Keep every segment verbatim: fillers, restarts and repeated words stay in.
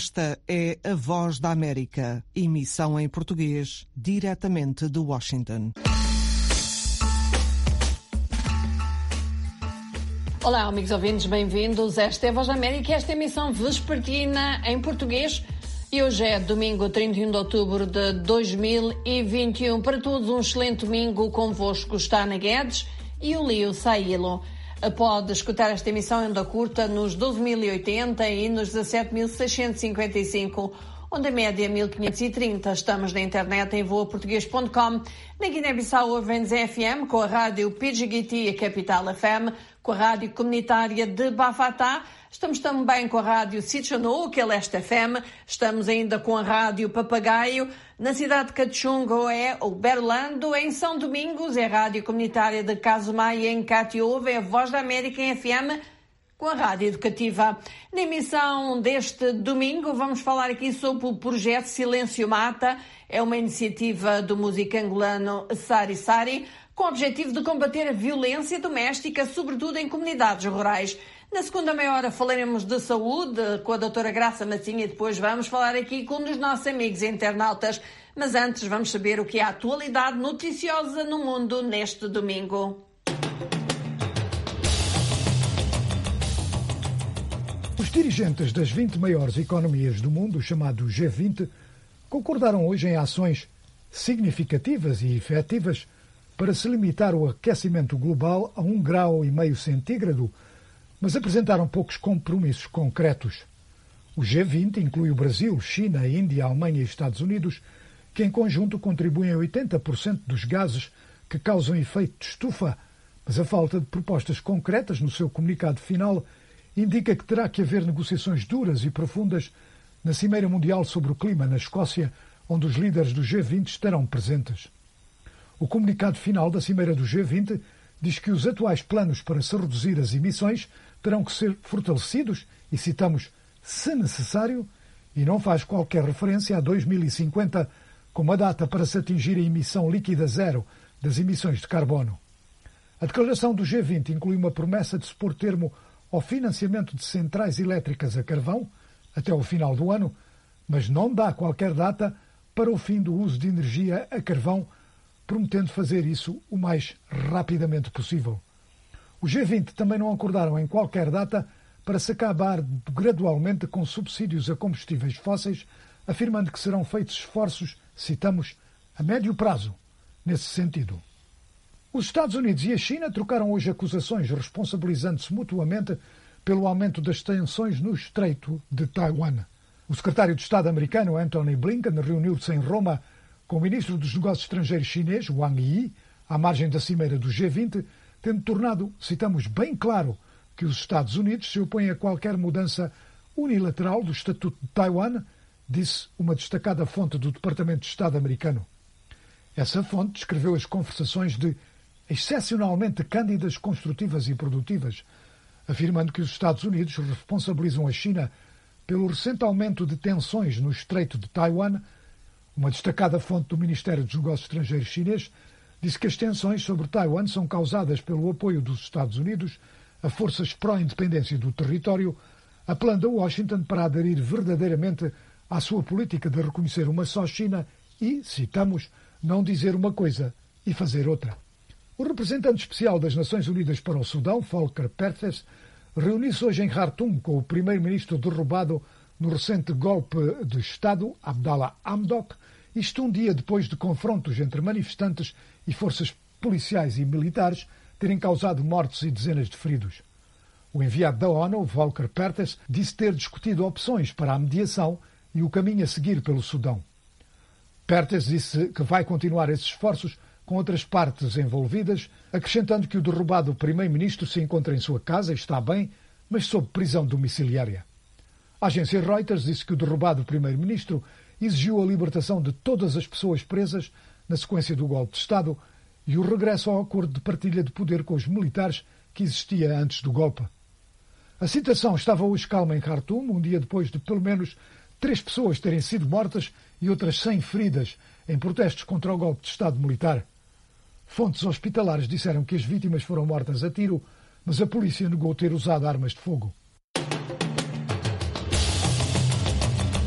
Esta é a Voz da América, emissão em português, diretamente de Washington. Olá, amigos ouvintes, bem-vindos. Esta é a Voz da América, esta é a emissão vespertina em português. E hoje é domingo, trinta e um de outubro de dois mil e vinte e um. Para todos, um excelente domingo. Convosco está Ana Guedes e o Leo Sailo. Pode escutar esta emissão em onda curta nos doze mil e oitenta e nos dezassete mil seiscentos e cinquenta e cinco, onde a média é mil quinhentos e trinta. Estamos na internet em voa português ponto com. Na Guiné-Bissau ouve-nos F M com a rádio Pidgiguiti e a Capital F M, com a rádio comunitária de Bafatá. Estamos também com a rádio Sitchonou, que é Leste F M. Estamos ainda com a rádio Papagaio. Na cidade de Cachungo é o Berlando. Em São Domingos é a rádio comunitária de Casumai. Em Catiúva é a Voz da América em F M, com a rádio educativa. Na emissão deste domingo vamos falar aqui sobre o projeto Silêncio Mata. É uma iniciativa do músico angolano Sari Sari, com o objetivo de combater a violência doméstica, sobretudo em comunidades rurais. Na segunda meia hora falaremos de saúde com a doutora Graça Massinha e depois vamos falar aqui com um dos nossos amigos internautas. Mas antes vamos saber o que é a atualidade noticiosa no mundo neste domingo. Os dirigentes das vinte maiores economias do mundo, chamado G vinte, concordaram hoje em ações significativas e efetivas para se limitar o aquecimento global a um grau e meio centígrado, mas apresentaram poucos compromissos concretos. O G vinte inclui o Brasil, China, Índia, Alemanha e Estados Unidos, que em conjunto contribuem a oitenta por cento dos gases que causam efeito de estufa, mas a falta de propostas concretas no seu comunicado final indica que terá que haver negociações duras e profundas na Cimeira Mundial sobre o Clima, na Escócia, onde os líderes do G vinte estarão presentes. O comunicado final da Cimeira do G vinte diz que os atuais planos para se reduzir as emissões terão que ser fortalecidos e, citamos, se necessário, e não faz qualquer referência a dois mil e cinquenta como a data para se atingir a emissão líquida zero das emissões de carbono. A declaração do G vinte inclui uma promessa de se pôr termo ao financiamento de centrais elétricas a carvão até o final do ano, mas não dá qualquer data para o fim do uso de energia a carvão, prometendo fazer isso o mais rapidamente possível. Os G vinte também não acordaram em qualquer data para se acabar gradualmente com subsídios a combustíveis fósseis, afirmando que serão feitos esforços, citamos, a médio prazo, nesse sentido. Os Estados Unidos e a China trocaram hoje acusações, responsabilizando-se mutuamente pelo aumento das tensões no Estreito de Taiwan. O secretário de Estado americano, Antony Blinken, reuniu-se em Roma com o ministro dos Negócios Estrangeiros chinês, Wang Yi, à margem da cimeira do G vinte, tendo tornado, citamos, bem claro que os Estados Unidos se opõem a qualquer mudança unilateral do Estatuto de Taiwan, disse uma destacada fonte do Departamento de Estado americano. Essa fonte descreveu as conversações de excepcionalmente cândidas, construtivas e produtivas, afirmando que os Estados Unidos responsabilizam a China pelo recente aumento de tensões no Estreito de Taiwan. Uma destacada fonte do Ministério dos Negócios Estrangeiros chinês disse que as tensões sobre Taiwan são causadas pelo apoio dos Estados Unidos a forças pró-independência do território, apelando a Washington para aderir verdadeiramente à sua política de reconhecer uma só China e, citamos, não dizer uma coisa e fazer outra. O representante especial das Nações Unidas para o Sudão, Volker Perthes, reuniu-se hoje em Khartoum com o primeiro-ministro derrubado no recente golpe de Estado, Abdallah Hamdok, isto um dia depois de confrontos entre manifestantes e forças policiais e militares terem causado mortes e dezenas de feridos. O enviado da ONU, Volker Perthes, disse ter discutido opções para a mediação e o caminho a seguir pelo Sudão. Perthes disse que vai continuar esses esforços com outras partes envolvidas, acrescentando que o derrubado primeiro-ministro se encontra em sua casa e está bem, mas sob prisão domiciliária. A agência Reuters disse que o derrubado primeiro-ministro exigiu a libertação de todas as pessoas presas na sequência do golpe de Estado e o regresso ao acordo de partilha de poder com os militares que existia antes do golpe. A situação estava hoje calma em Khartoum, um dia depois de pelo menos três pessoas terem sido mortas e outras cem feridas em protestos contra o golpe de Estado militar. Fontes hospitalares disseram que as vítimas foram mortas a tiro, mas a polícia negou ter usado armas de fogo.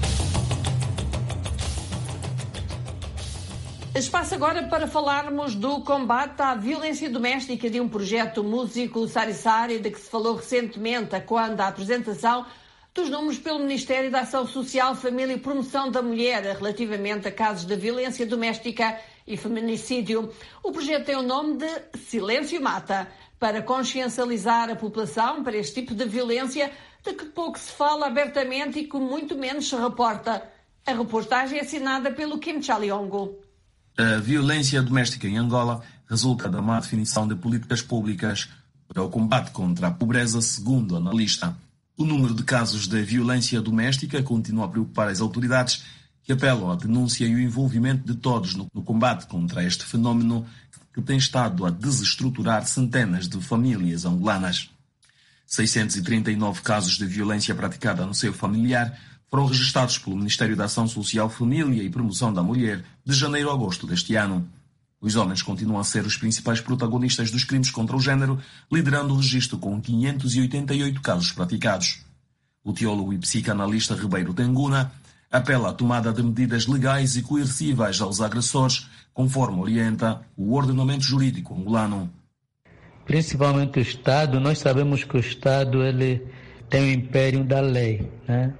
Espaço agora para falarmos do combate à violência doméstica, de um projeto músico Sari Sari, de que se falou recentemente, quando a apresentação dos números pelo Ministério da Ação Social, Família e Promoção da Mulher relativamente a casos de violência doméstica e feminicídio. O projeto tem o nome de Silêncio Mata, para consciencializar a população para este tipo de violência de que pouco se fala abertamente e que muito menos se reporta. A reportagem é assinada pelo Kim Chaliongo. A violência doméstica em Angola resulta da má definição de políticas públicas para o combate contra a pobreza, segundo o analista. O número de casos de violência doméstica continua a preocupar as autoridades, que apelam à denúncia e o envolvimento de todos no, no combate contra este fenómeno que tem estado a desestruturar centenas de famílias angolanas. seiscentos e trinta e nove casos de violência praticada no seio familiar foram registrados pelo Ministério da Ação Social, Família e Promoção da Mulher de janeiro a agosto deste ano. Os homens continuam a ser os principais protagonistas dos crimes contra o género, liderando o registro com quinhentos e oitenta e oito casos praticados. O teólogo e psicanalista Ribeiro Tenguna apela à tomada de medidas legais e coercivas aos agressores, conforme orienta o ordenamento jurídico angolano. Principalmente o Estado, nós sabemos que o Estado ele tem o império da lei, né?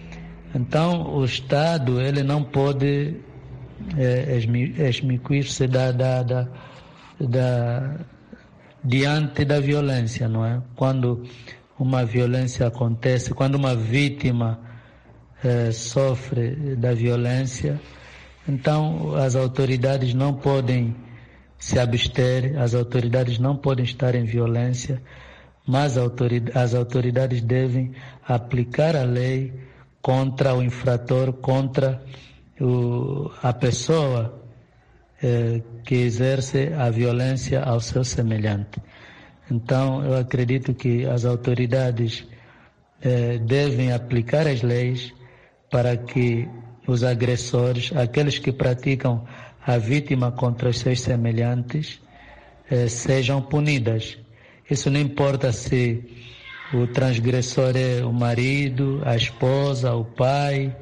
Então, o Estado ele não pode é, exmiquir-se da, da, da, da, diante da violência, não é? Quando uma violência acontece, quando uma vítima é, sofre da violência, então as autoridades não podem se abster, as autoridades não podem estar em violência, mas as autoridades devem aplicar a lei contra o infrator, contra o, a pessoa eh, que exerce a violência ao seu semelhante. Então, eu acredito que as autoridades eh, devem aplicar as leis para que os agressores, aqueles que praticam a vítima contra os seus semelhantes, eh, sejam punidas. Isso não importa se o transgressor é o marido, a esposa, o pai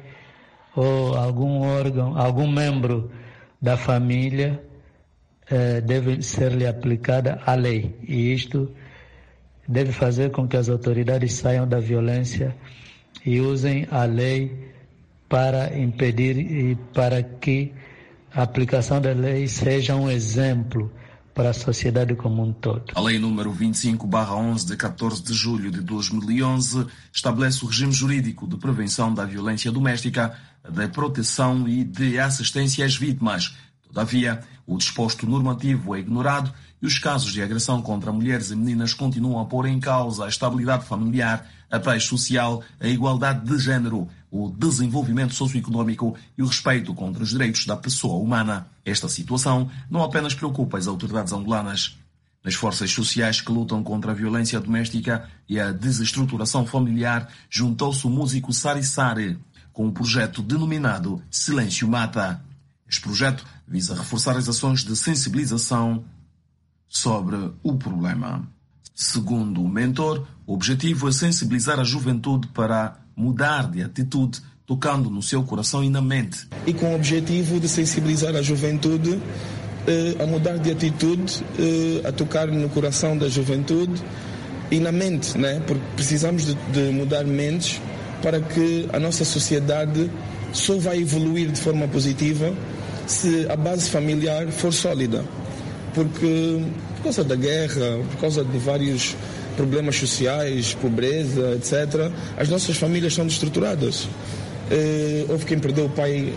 ou algum órgão, algum membro da família, eh, deve ser-lhe aplicada a lei. E isto deve fazer com que as autoridades saiam da violência e usem a lei para impedir e para que a aplicação da lei seja um exemplo para a sociedade como um todo. A Lei número vinte e cinco barra onze, de catorze de julho de dois mil e onze, estabelece o regime jurídico de prevenção da violência doméstica, de proteção e de assistência às vítimas. Todavia, o disposto normativo é ignorado e os casos de agressão contra mulheres e meninas continuam a pôr em causa a estabilidade familiar, a paz social, a igualdade de género, o desenvolvimento socioeconómico e o respeito contra os direitos da pessoa humana. Esta situação não apenas preocupa as autoridades angolanas. Nas forças sociais que lutam contra a violência doméstica e a desestruturação familiar, juntou-se o músico Sari Sari, com um projeto denominado Silêncio Mata. Este projeto visa reforçar as ações de sensibilização sobre o problema. Segundo o mentor, o objetivo é sensibilizar a juventude para mudar de atitude, tocando no seu coração e na mente. E com o objetivo de sensibilizar a juventude eh, a mudar de atitude, eh, a tocar no coração da juventude e na mente, né? Porque precisamos de, de mudar mentes para que a nossa sociedade só vai evoluir de forma positiva se a base familiar for sólida. Porque por causa da guerra, por causa de vários problemas sociais, pobreza, etcétera, as nossas famílias são destruturadas. Eh, houve quem perdeu o pai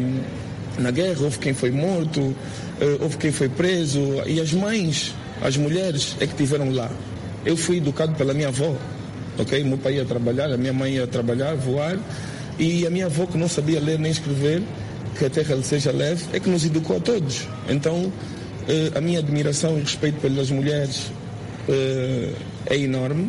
um, na guerra, houve quem foi morto, eh, houve quem foi preso, e as mães, as mulheres é que estiveram lá. Eu fui educado pela minha avó, ok? Meu pai ia trabalhar, a minha mãe ia trabalhar, voar, e a minha avó, que não sabia ler nem escrever, que a terra lhe seja leve, é que nos educou a todos. Então, eh, a minha admiração e respeito pelas mulheres eh, é enorme,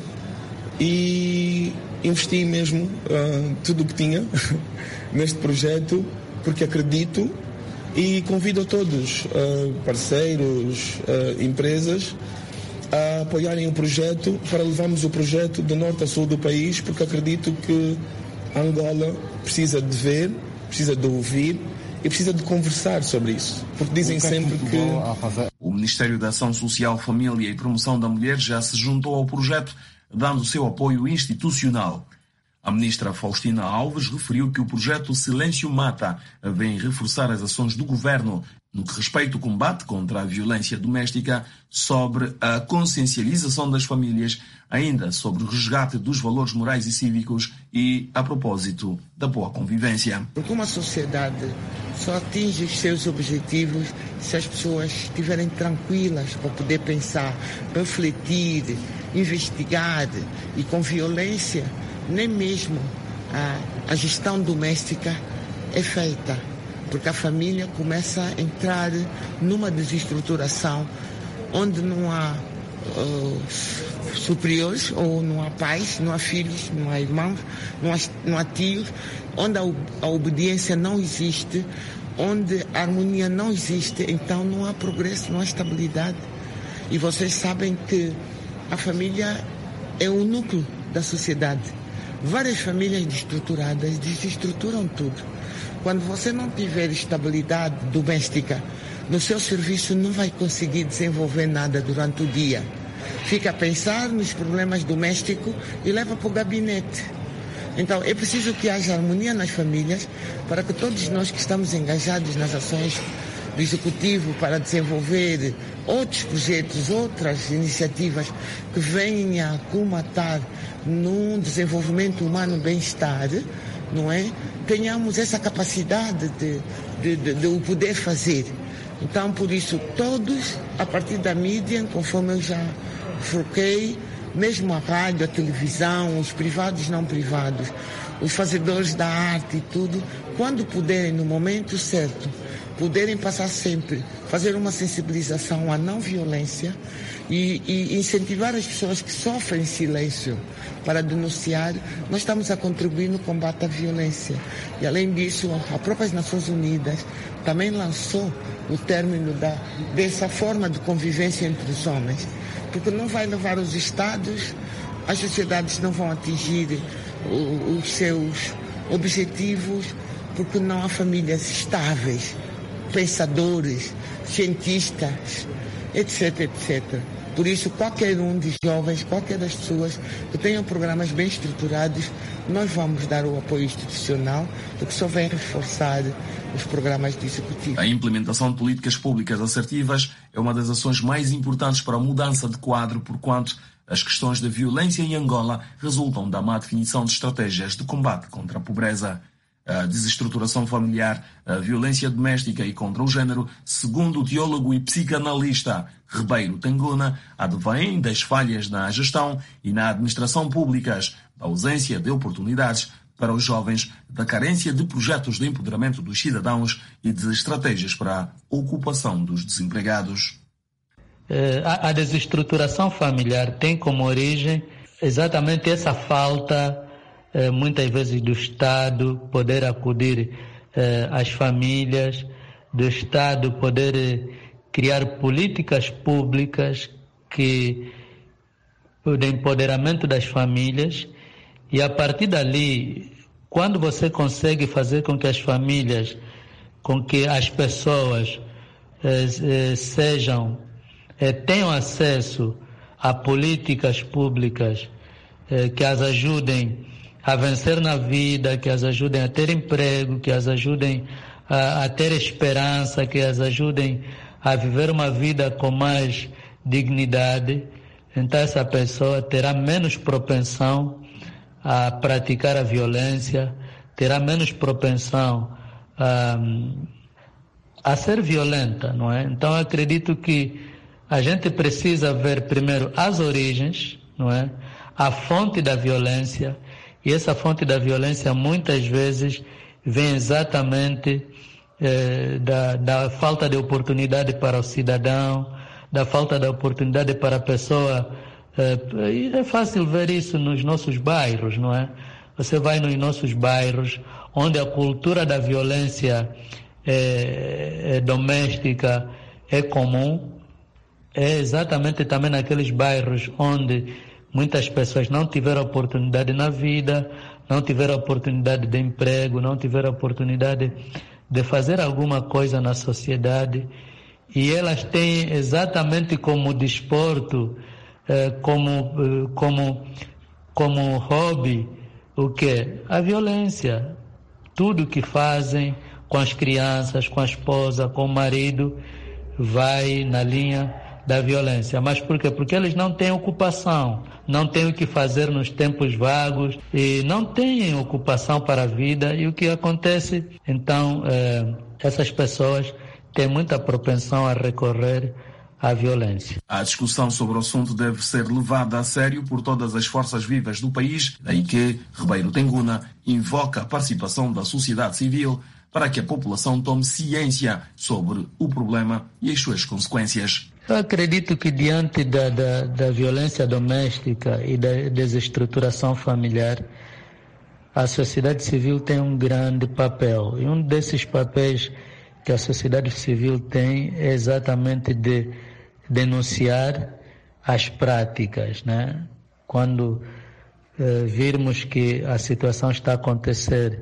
e investi mesmo uh, tudo o que tinha neste projeto, porque acredito, e convido a todos, uh, parceiros, uh, empresas, a apoiarem o projeto para levarmos o projeto de norte a sul do país, porque acredito que Angola precisa de ver, precisa de ouvir e precisa de conversar sobre isso, porque dizem sempre que... O Ministério da Ação Social, Família e Promoção da Mulher já se juntou ao projeto, dando seu apoio institucional. A ministra Faustina Alves referiu que o projeto Silêncio Mata vem reforçar as ações do governo no que respeita ao combate contra a violência doméstica, sobre a consciencialização das famílias, ainda sobre o resgate dos valores morais e cívicos e a propósito da boa convivência. Porque uma sociedade só atinge os seus objetivos se as pessoas estiverem tranquilas para poder pensar, refletir, investigar, e com violência nem mesmo a, a gestão doméstica é feita, porque a família começa a entrar numa desestruturação onde não há uh, superiores, ou não há pais, não há filhos, não há irmãos, não há, não há tios, onde a, a obediência não existe, onde a harmonia não existe, então não há progresso, não há estabilidade. E vocês sabem que a família é o núcleo da sociedade. Várias famílias desestruturadas desestruturam tudo. Quando você não tiver estabilidade doméstica, no seu serviço não vai conseguir desenvolver nada durante o dia. Fica a pensar nos problemas domésticos e leva para o gabinete. Então é preciso que haja harmonia nas famílias para que todos nós que estamos engajados nas ações do Executivo para desenvolver outros projetos, outras iniciativas que venham a comatar num desenvolvimento humano bem-estar, não é? Tenhamos essa capacidade de, de, de, de o poder fazer. Então, por isso, todos, a partir da mídia, conforme eu já foquei, mesmo a rádio, a televisão, os privados não privados, os fazedores da arte e tudo, quando puderem, no momento certo, poderem passar sempre, fazer uma sensibilização à não violência e, e incentivar as pessoas que sofrem silêncio para denunciar, nós estamos a contribuir no combate à violência. E além disso, a própria Nações Unidas também lançou o término da, dessa forma de convivência entre os homens, porque não vai levar os Estados, as sociedades não vão atingir o, os seus objetivos, porque não há famílias estáveis, pensadores, cientistas, etc, etcétera. Por isso, qualquer um dos jovens, qualquer das pessoas que tenham programas bem estruturados, nós vamos dar o apoio institucional, porque só vem reforçar os programas do Executivo. A implementação de políticas públicas assertivas é uma das ações mais importantes para a mudança de quadro, porquanto as questões da violência em Angola resultam da má definição de estratégias de combate contra a pobreza. A desestruturação familiar, a violência doméstica e contra o género, segundo o teólogo e psicanalista Ribeiro Tangona, advém das falhas na gestão e na administração públicas, da ausência de oportunidades para os jovens, da carência de projetos de empoderamento dos cidadãos e de estratégias para a ocupação dos desempregados. A desestruturação familiar tem como origem exatamente essa falta, muitas vezes, do Estado poder acudir eh, às famílias, do Estado poder eh, criar políticas públicas que, de empoderamento das famílias, e a partir dali, quando você consegue fazer com que as famílias, com que as pessoas eh, eh, sejam, eh, tenham acesso a políticas públicas eh, que as ajudem a vencer na vida, que as ajudem a ter emprego, que as ajudem a, a ter esperança, que as ajudem a viver uma vida com mais dignidade, então essa pessoa terá menos propensão a praticar a violência, terá menos propensão a, a ser violenta, não é? Então eu acredito que a gente precisa ver primeiro as origens, não é? A fonte da violência. E essa fonte da violência muitas vezes vem exatamente eh, da, da falta de oportunidade para o cidadão, da falta de oportunidade para a pessoa. Eh, e é fácil ver isso nos nossos bairros, não é? Você vai nos nossos bairros, onde a cultura da violência eh, eh, doméstica é comum, é exatamente também naqueles bairros onde muitas pessoas não tiveram oportunidade na vida, não tiveram oportunidade de emprego, não tiveram oportunidade de fazer alguma coisa na sociedade, e elas têm exatamente como desporto, eh, como, eh, como, como hobby, o quê? A violência. Tudo que fazem com as crianças, com a esposa, com o marido, vai na linha da violência. Mas por quê? Porque eles não têm ocupação, não têm o que fazer nos tempos vagos e não têm ocupação para a vida. E o que acontece? Então, eh, essas pessoas têm muita propensão a recorrer à violência. A discussão sobre o assunto deve ser levada a sério por todas as forças vivas do país, daí que Ribeiro Tenguna invoca a participação da sociedade civil para que a população tome ciência sobre o problema e as suas consequências. Eu acredito que diante da, da, da violência doméstica e da desestruturação familiar, a sociedade civil tem um grande papel. E um desses papéis que a sociedade civil tem é exatamente de denunciar as práticas, né? Quando eh, virmos que a situação está a acontecer,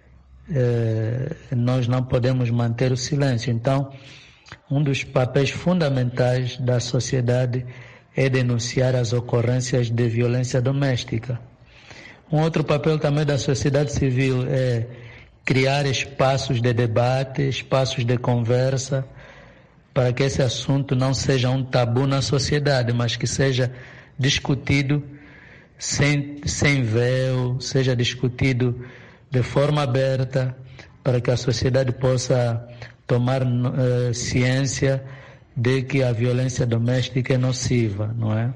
eh, nós não podemos manter o silêncio. Então, um dos papéis fundamentais da sociedade é denunciar as ocorrências de violência doméstica. Um outro papel também da sociedade civil é criar espaços de debate, espaços de conversa, para que esse assunto não seja um tabu na sociedade, mas que seja discutido sem, sem véu, seja discutido de forma aberta, para que a sociedade possa tomar uh, ciência de que a violência doméstica é nociva, não é?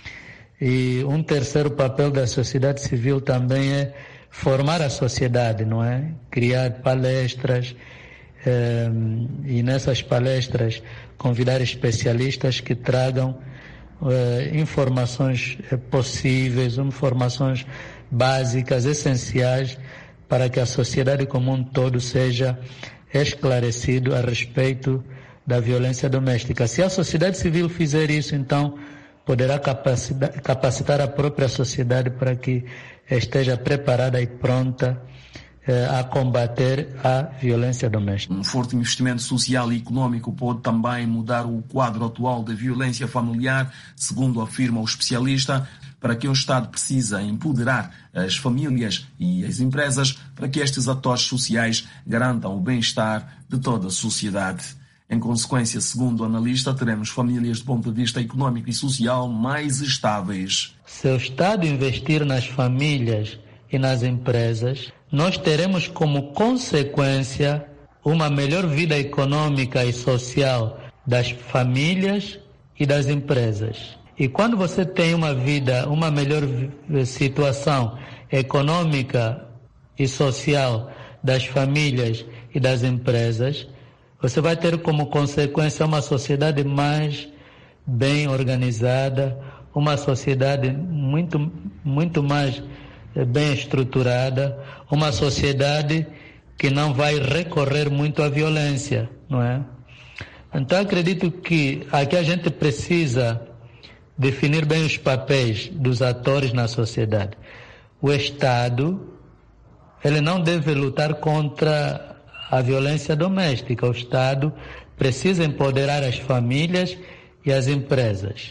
E um terceiro papel da sociedade civil também é formar a sociedade, não é? Criar palestras eh, e nessas palestras convidar especialistas que tragam eh, informações possíveis, informações básicas, essenciais, para que a sociedade como um todo seja esclarecido a respeito da violência doméstica. Se a sociedade civil fizer isso, então poderá capacitar, capacitar a própria sociedade para que esteja preparada e pronta eh, a combater a violência doméstica. Um forte investimento social e econômico pode também mudar o quadro atual da violência familiar, segundo afirma o especialista, para que o Estado precisa empoderar as famílias e as empresas para que estes atores sociais garantam o bem-estar de toda a sociedade. Em consequência, segundo o analista, teremos famílias do ponto de vista econômico e social mais estáveis. Se o Estado investir nas famílias e nas empresas, nós teremos como consequência uma melhor vida econômica e social das famílias e das empresas. E quando você tem uma vida, uma melhor situação econômica e social das famílias e das empresas, você vai ter como consequência uma sociedade mais bem organizada, uma sociedade muito, muito mais bem estruturada, uma sociedade que não vai recorrer muito à violência, não é? Então acredito que aqui a gente precisa definir bem os papéis dos atores na sociedade. O Estado, ele não deve lutar contra a violência doméstica. O Estado precisa empoderar as famílias e as empresas.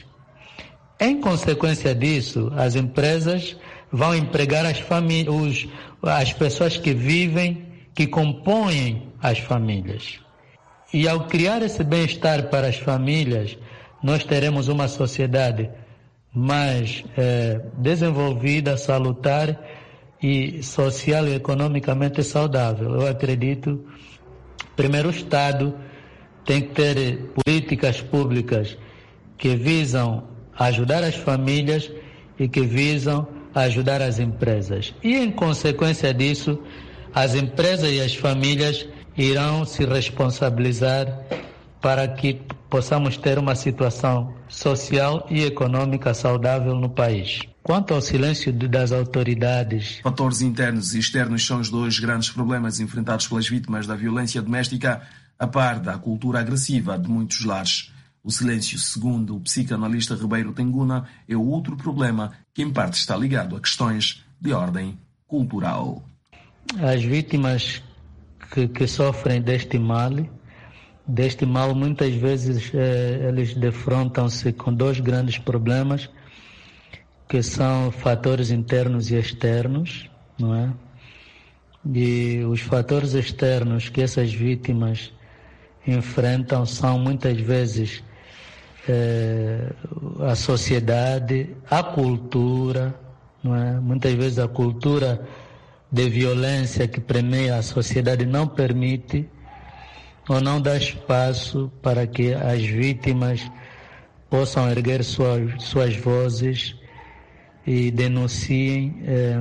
Em consequência disso, as empresas vão empregar as, famí- os, as pessoas que vivem, que compõem as famílias. E ao criar esse bem-estar para as famílias, nós teremos uma sociedade mais eh, desenvolvida, salutar e social e economicamente saudável. Eu acredito, primeiro, o Estado tem que ter políticas públicas que visam ajudar as famílias e que visam ajudar as empresas. E, em consequência disso, as empresas e as famílias irão se responsabilizar para que possamos ter uma situação social e econômica saudável no país. Quanto ao silêncio das autoridades... Fatores internos e externos são os dois grandes problemas enfrentados pelas vítimas da violência doméstica, a par da cultura agressiva de muitos lares. O silêncio, segundo o psicanalista Ribeiro Tenguna, é outro problema que em parte está ligado a questões de ordem cultural. As vítimas que, que sofrem deste mal. Deste mal, muitas vezes eh, eles defrontam-se com dois grandes problemas, que são fatores internos e externos, não é? E os fatores externos que essas vítimas enfrentam são muitas vezes eh, a sociedade, a cultura, não é? Muitas vezes a cultura de violência que permeia a sociedade não permite ou não dá espaço para que as vítimas possam erguer suas, suas vozes e denunciem eh,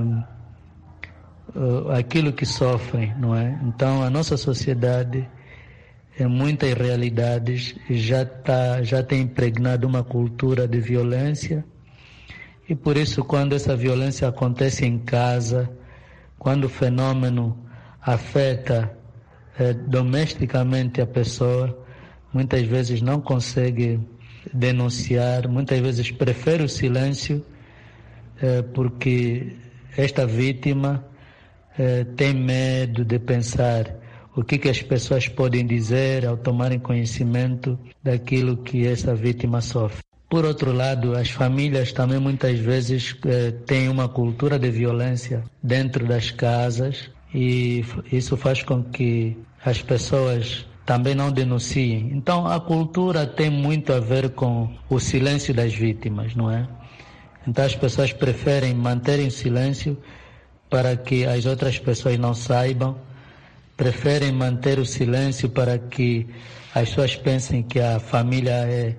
aquilo que sofrem, não é? Então a nossa sociedade, em muitas realidades, já, tá, já tem impregnado uma cultura de violência, e por isso quando essa violência acontece em casa, quando o fenômeno afeta eh, domesticamente a pessoa, muitas vezes não consegue denunciar, muitas vezes prefere o silêncio, eh, porque esta vítima eh, tem medo de pensar o que, que as pessoas podem dizer ao tomarem conhecimento daquilo que essa vítima sofre. Por outro lado, as famílias também muitas vezes eh, têm uma cultura de violência dentro das casas, e isso faz com que as pessoas também não denunciem. Então a cultura tem muito a ver com o silêncio das vítimas, não é? Então as pessoas preferem manterem silêncio para que as outras pessoas não saibam, preferem manter o silêncio para que as pessoas pensem que a família é,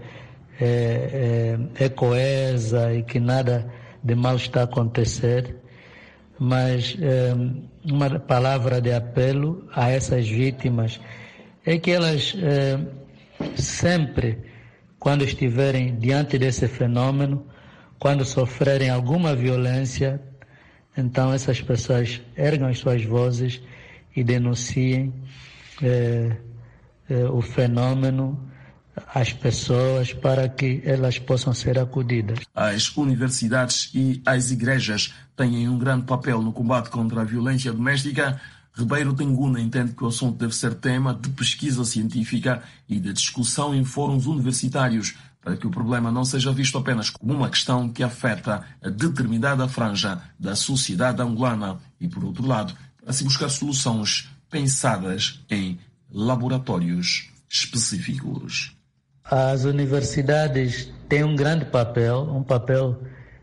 é, é, é coesa e que nada de mal está a acontecer. Mas é, uma palavra de apelo a essas vítimas é que elas é, sempre, quando estiverem diante desse fenômeno, quando sofrerem alguma violência, então essas pessoas ergam as suas vozes e denunciem eh, eh, o fenômeno às pessoas para que elas possam ser acudidas. As universidades e as igrejas têm um grande papel no combate contra a violência doméstica. Ribeiro Tenguna entende que o assunto deve ser tema de pesquisa científica e de discussão em fóruns universitários, para que o problema não seja visto apenas como uma questão que afeta a determinada franja da sociedade angolana e, por outro lado, para se buscar soluções pensadas em laboratórios específicos. As universidades têm um grande papel, um papel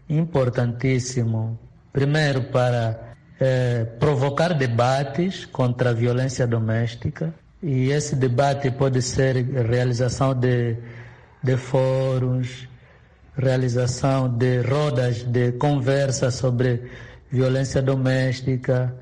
importantíssimo, primeiro para eh, provocar debates contra a violência doméstica, e esse debate pode ser realização de, de fóruns, realização de rodas de conversa sobre violência doméstica,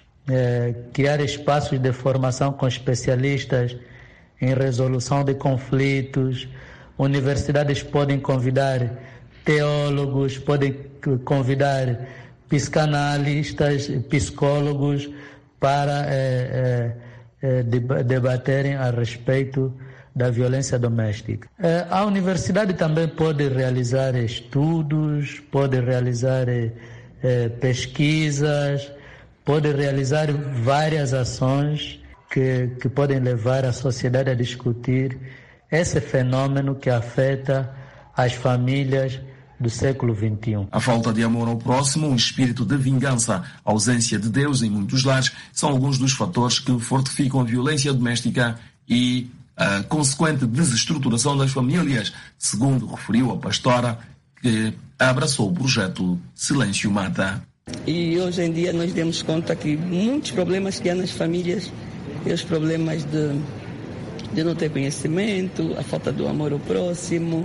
eh, criar espaços de formação com especialistas em resolução de conflitos. Universidades podem convidar teólogos, podem convidar psicanalistas, psicólogos para eh, eh, debaterem a respeito da violência doméstica. Eh, a universidade também pode realizar estudos, pode realizar eh, pesquisas, pode realizar várias ações Que, que podem levar a sociedade a discutir esse fenômeno que afeta as famílias do século vinte e um. A falta de amor ao próximo, o espírito de vingança, a ausência de Deus em muitos lares são alguns dos fatores que fortificam a violência doméstica e a consequente desestruturação das famílias, segundo referiu a pastora que abraçou o projeto Silêncio Mata. E hoje em dia nós demos conta que muitos problemas que há nas famílias, e os problemas de, de não ter conhecimento, a falta do amor ao próximo,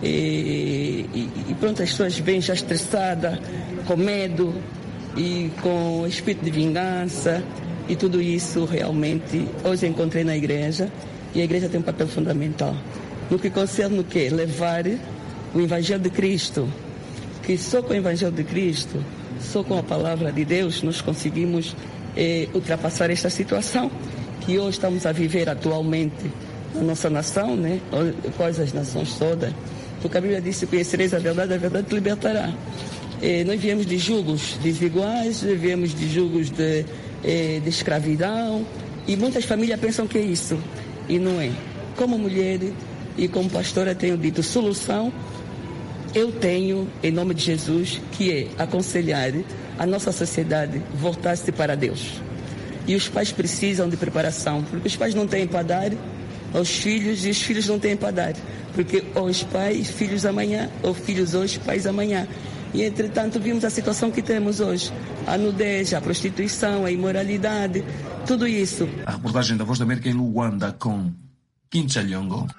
e, e, e pronto, as pessoas vêm já estressadas, com medo e com espírito de vingança, e tudo isso realmente hoje encontrei na igreja, e a igreja tem um papel fundamental no que concerne o quê? Levar o Evangelho de Cristo, que só com o Evangelho de Cristo, só com a palavra de Deus nós conseguimos eh, ultrapassar esta situação que hoje estamos a viver atualmente na nossa nação, né? Quais as nações todas, porque a Bíblia disse: conhecereis a verdade, a verdade te libertará. Eh, nós viemos de julgos desiguais, viemos de julgos de, eh, de escravidão, E muitas famílias pensam que é isso, e não é. Como mulher e como pastora tenho dito, solução eu tenho, em nome de Jesus, que é aconselhar a nossa sociedade voltar-se para Deus. E os pais precisam de preparação, porque os pais não têm para dar aos filhos e os filhos não têm para dar. Porque os pais, filhos amanhã, ou filhos hoje, pais amanhã. E, entretanto, vimos a situação que temos hoje. A nudez, a prostituição, a imoralidade, tudo isso. A reportagem da Voz da América em Luanda com Kincha Lyongo.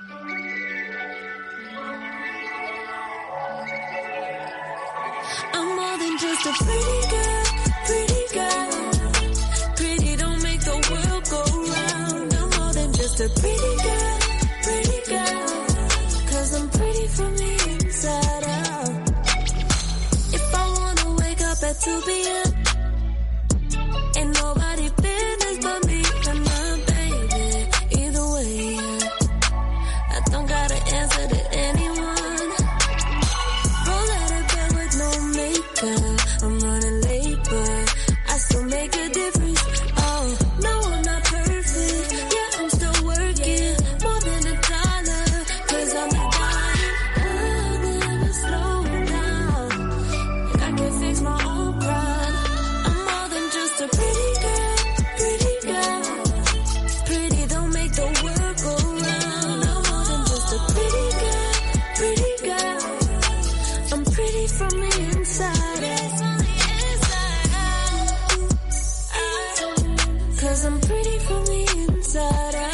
A pretty girl, pretty girl, 'cause I'm pretty from the inside out. If I wanna wake up at two p.m. ain't nobody business but me and my baby. Either way, yeah. I don't gotta answer to anyone. Roll out of bed with no makeup. I'm running late, but I still make a difference. Oh, no, I'm not perfect. Yeah, I'm still working more than a dollar, 'cause I'm a dime. I never slow down, and I can fix my own pride. I'm more than just a pretty girl, pretty girl. Pretty don't make the world go round. I'm more than just a pretty girl, pretty girl. I'm pretty from the inside out, 'cause I'm pretty from the inside out.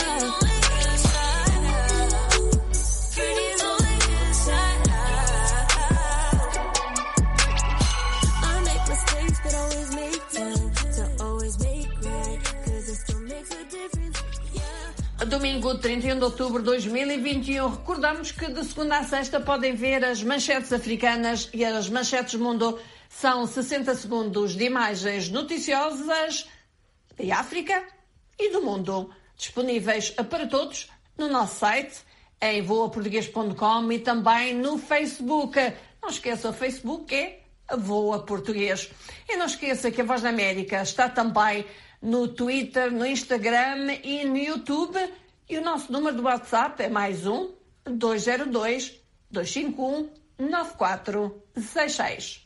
Domingo, trinta e um de outubro de dois mil e vinte e um. Recordamos que de segunda a sexta podem ver as manchetes africanas e as manchetes mundo. São sessenta segundos de imagens noticiosas de África e do mundo, disponíveis para todos no nosso site, em voa português ponto com, e também no Facebook. Não esqueça, o Facebook é Voa Português. E não esqueça que a Voz da América está também no Twitter, no Instagram e no YouTube. E o nosso número do WhatsApp é mais um, dois zero dois, dois cinco um, nove quatro seis seis.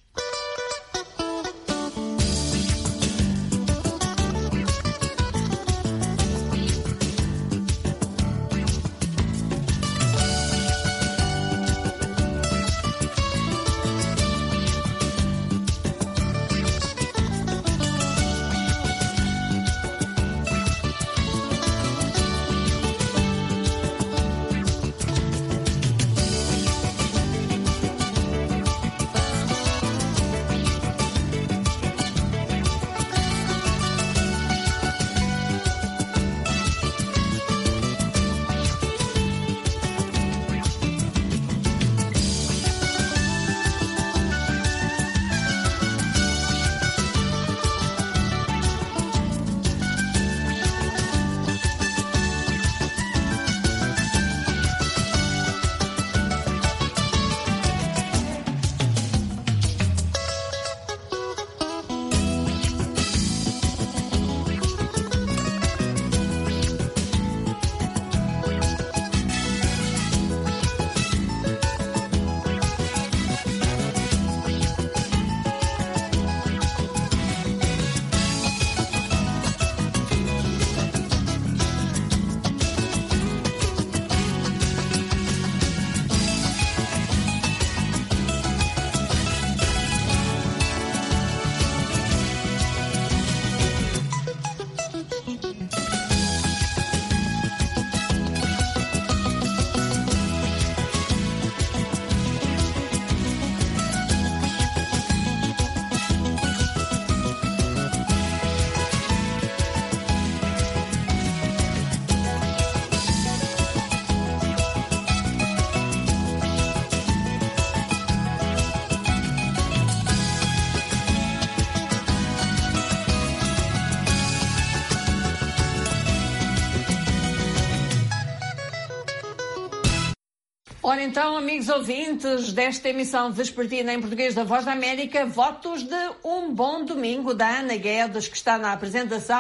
Ora então, amigos ouvintes desta emissão vespertina em português da Voz da América, votos de um bom domingo da Ana Guedes, que está na apresentação,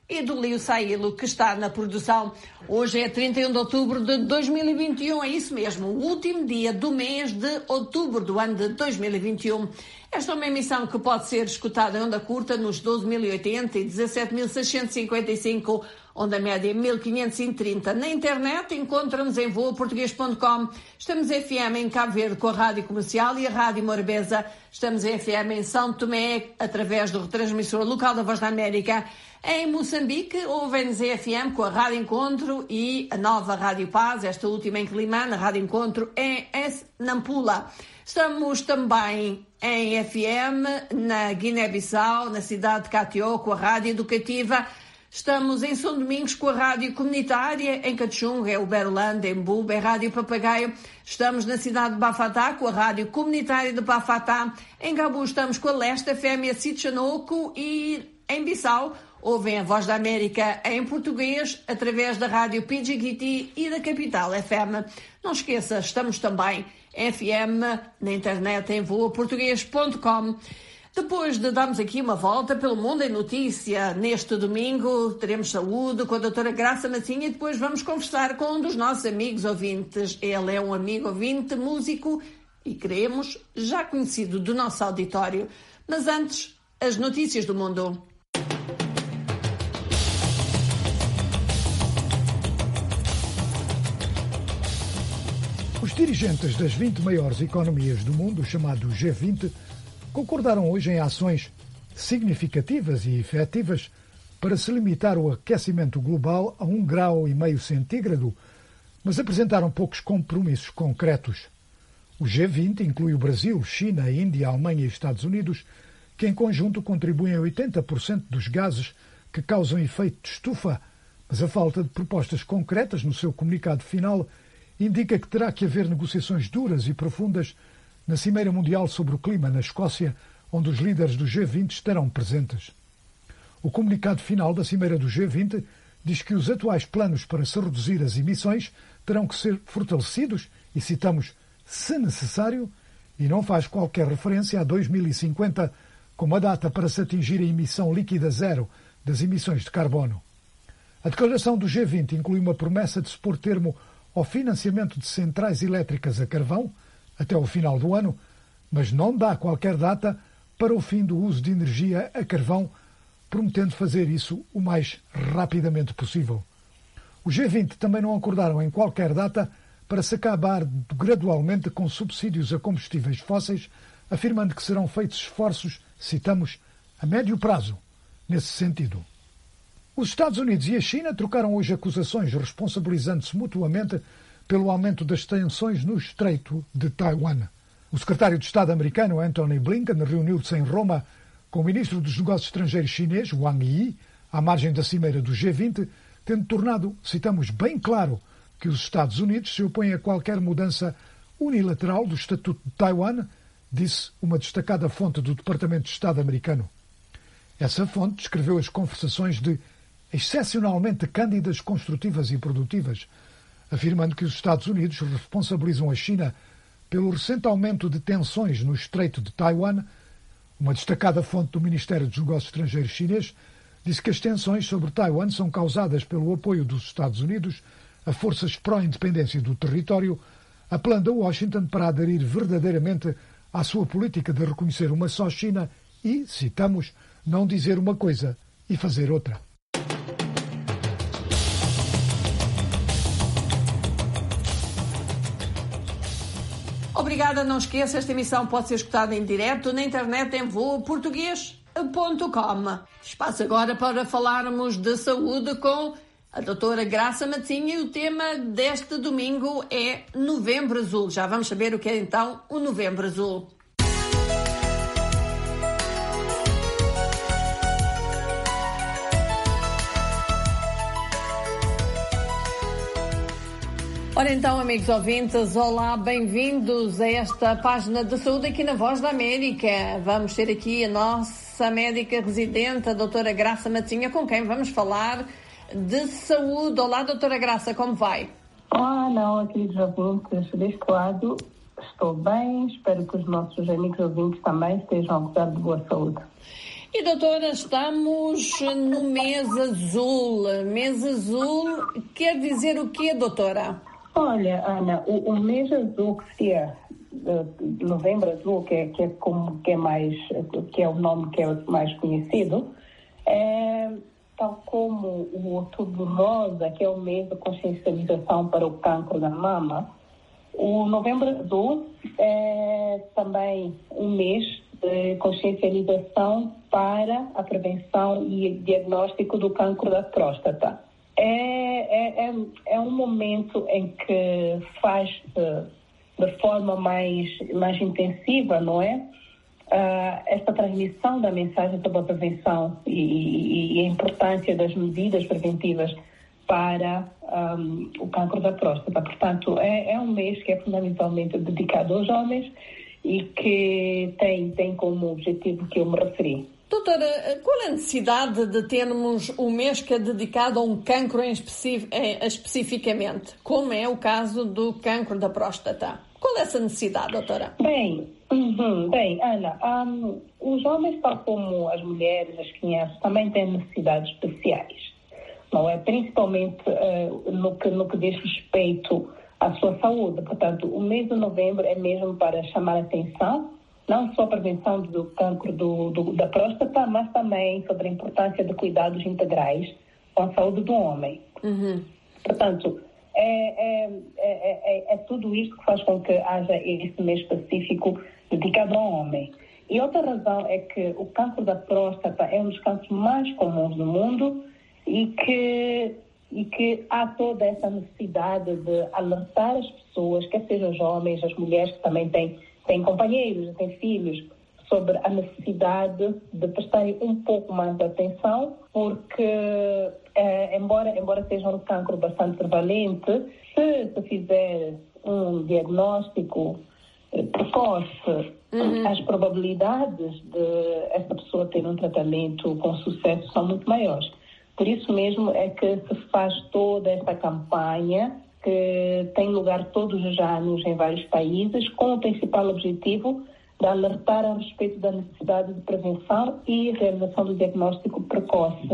e do Lio Sailo, que está na produção. Hoje é trinta e um de outubro de dois mil e vinte e um, é isso mesmo, o último dia do mês de outubro do ano de dois mil e vinte e um. Esta é uma emissão que pode ser escutada em onda curta nos doze mil e oitenta e dezassete mil seiscentos e cinquenta e cinco, onda média mil quinhentos e trinta. Na internet encontra-nos em voa português ponto com. Estamos em F M em Cabo Verde com a Rádio Comercial e a Rádio Morabeza. Estamos em F M em São Tomé através do retransmissor local da Voz da América. Em Moçambique ouvem-nos em F M com a Rádio Encontro e a nova Rádio Paz, esta última em Quelimane, a Rádio Encontro em Nampula. Estamos também em F M na Guiné-Bissau, na cidade de Catió, com a Rádio Educativa. Estamos em São Domingos com a Rádio Comunitária, em Cachunga, em Uberlândia, em Buba, em Rádio Papagaio. Estamos na cidade de Bafatá com a Rádio Comunitária de Bafatá. Em Gabu estamos com a Leste F M e a Sitchanoco e em Bissau ouvem a Voz da América em português através da Rádio P G K T e da Capital F M. Não esqueça, estamos também em F M na internet em voa português ponto com. Depois de darmos aqui uma volta pelo mundo em notícia, neste domingo teremos saúde com a doutora Graça Matinha e depois vamos conversar com um dos nossos amigos ouvintes. Ele é um amigo ouvinte, músico e, queremos, já conhecido do nosso auditório. Mas antes, as notícias do mundo. Os dirigentes das vinte maiores economias do mundo, chamado G vinte, concordaram hoje em ações significativas e efetivas para se limitar o aquecimento global a um grau e meio centígrado, mas apresentaram poucos compromissos concretos. O G vinte inclui o Brasil, China, Índia, Alemanha e Estados Unidos, que em conjunto contribuem a oitenta por cento dos gases que causam efeito de estufa, mas a falta de propostas concretas no seu comunicado final indica que terá que haver negociações duras e profundas na Cimeira Mundial sobre o Clima, na Escócia, onde os líderes do G vinte estarão presentes. O comunicado final da Cimeira do G vinte diz que os atuais planos para se reduzir as emissões terão que ser fortalecidos e, citamos, se necessário, e não faz qualquer referência a dois mil e cinquenta como a data para se atingir a emissão líquida zero das emissões de carbono. A declaração do G vinte inclui uma promessa de se pôr termo ao financiamento de centrais elétricas a carvão até o final do ano, mas não dá qualquer data para o fim do uso de energia a carvão, prometendo fazer isso o mais rapidamente possível. Os G vinte também não acordaram em qualquer data para se acabar gradualmente com subsídios a combustíveis fósseis, afirmando que serão feitos esforços, citamos, a médio prazo, nesse sentido. Os Estados Unidos e a China trocaram hoje acusações, responsabilizando-se mutuamente pelo aumento das tensões no Estreito de Taiwan. O secretário de Estado americano, Antony Blinken, reuniu-se em Roma com o ministro dos Negócios Estrangeiros chinês, Wang Yi, à margem da cimeira do G vinte, tendo tornado, citamos, bem claro que os Estados Unidos se opõem a qualquer mudança unilateral do Estatuto de Taiwan, disse uma destacada fonte do Departamento de Estado americano. Essa fonte descreveu as conversações de excepcionalmente cândidas, construtivas e produtivas, afirmando que os Estados Unidos responsabilizam a China pelo recente aumento de tensões no Estreito de Taiwan. Uma destacada fonte do Ministério dos Negócios Estrangeiros chinês disse que as tensões sobre Taiwan são causadas pelo apoio dos Estados Unidos a forças pró-independência do território, apelando a Washington para aderir verdadeiramente à sua política de reconhecer uma só China e, citamos, não dizer uma coisa e fazer outra. Obrigada, não esqueça, esta emissão pode ser escutada em direto na internet em voa português ponto com. Espaço agora para falarmos de saúde com a doutora Graça Matinha e o tema deste domingo é Novembro Azul. Já vamos saber o que é então o Novembro Azul. Ora então, amigos ouvintes, olá, bem-vindos a esta página de saúde aqui na Voz da América. Vamos ter aqui a nossa médica residente, a doutora Graça Matinha, com quem vamos falar de saúde. Olá, doutora Graça, como vai? Olá, não, queridos ouvintes, deste lado estou bem, espero que os nossos amigos ouvintes também estejam a gozar de boa saúde. E, doutora, estamos no mês azul. Mês azul quer dizer o quê, doutora? Olha, Ana, o, o mês azul, que seria uh, novembro azul, que é, que é como que é mais, que é o nome que é mais conhecido, é tal como o outubro rosa, que é o mês da consciencialização para o cancro da mama. O novembro azul é também um mês de consciencialização para a prevenção e diagnóstico do cancro da próstata. É, é, é, é um momento em que faz-se de forma mais, mais intensiva, não é? Uh, esta transmissão da mensagem sobre a prevenção e, e, e a importância das medidas preventivas para um, o cancro da próstata. Portanto, é, é um mês que é fundamentalmente dedicado aos homens e que tem, tem como objetivo que eu me referi. Doutora, qual é a necessidade de termos um mês que é dedicado a um cancro em especi- eh, especificamente, como é o caso do cancro da próstata? Qual é essa necessidade, doutora? Bem, uhum, bem, Ana, um, os homens, tal como as mulheres, as crianças, também têm necessidades especiais, não é? Principalmente uh, no, que, no que diz respeito à sua saúde. Portanto, o mês de novembro é mesmo para chamar a atenção, não só a prevenção do cancro do, do, da próstata, mas também sobre a importância de cuidados integrais com a saúde do homem. Uhum. Portanto, é, é, é, é, é tudo isto que faz com que haja esse mês específico dedicado ao homem. E outra razão é que o cancro da próstata é um dos cancros mais comuns do mundo e que, e que há toda essa necessidade de alertar as pessoas, quer sejam os homens, as mulheres que também têm têm companheiros, têm filhos, sobre a necessidade de prestarem um pouco mais de atenção, porque, eh, embora, embora seja um cancro bastante prevalente, se se fizer um diagnóstico eh, precoce, uhum. as probabilidades de essa pessoa ter um tratamento com sucesso são muito maiores. Por isso mesmo é que se faz toda essa campanha que tem lugar todos os anos em vários países, com o principal objetivo de alertar a respeito da necessidade de prevenção e realização do diagnóstico precoce